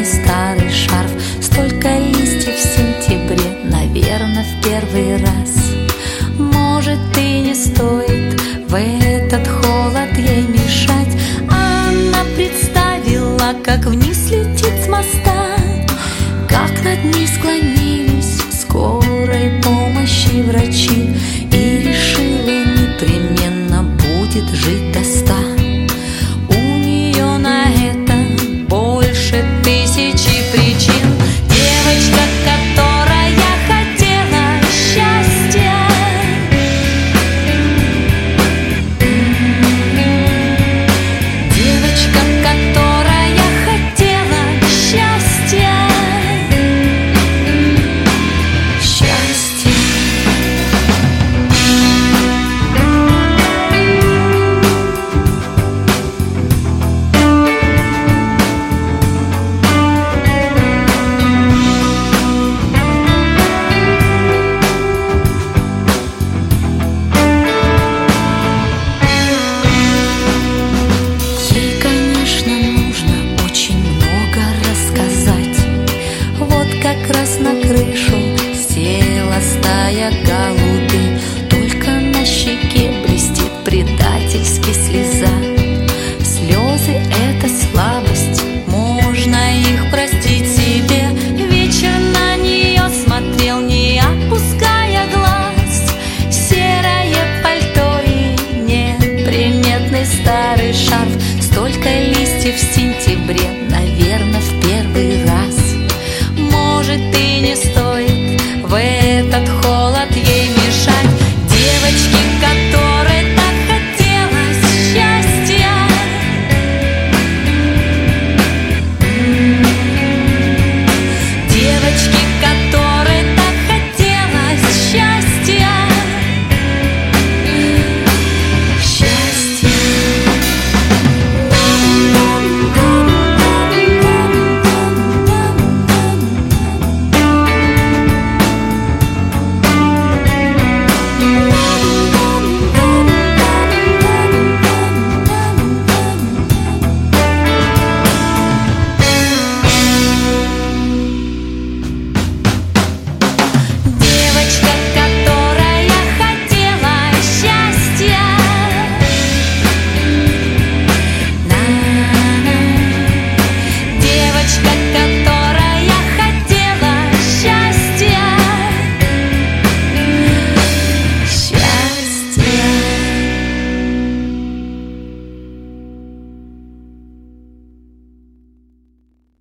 старый шарф. Столько листьев в сентябре, наверное, в первый раз. Может, и не стоит в этот холод ей мешать. Она представила, как вниз летит с моста, как над ней склонились скорой помощи врачи, и решила, непременно будет жить до 100. У нее на это больше 1000 причин. Девочка, которая хотела счастья. Девочка, которая хотела счастья. Счастье. Ей, конечно, нужно очень много рассказать. Вот как раз на крышу села стая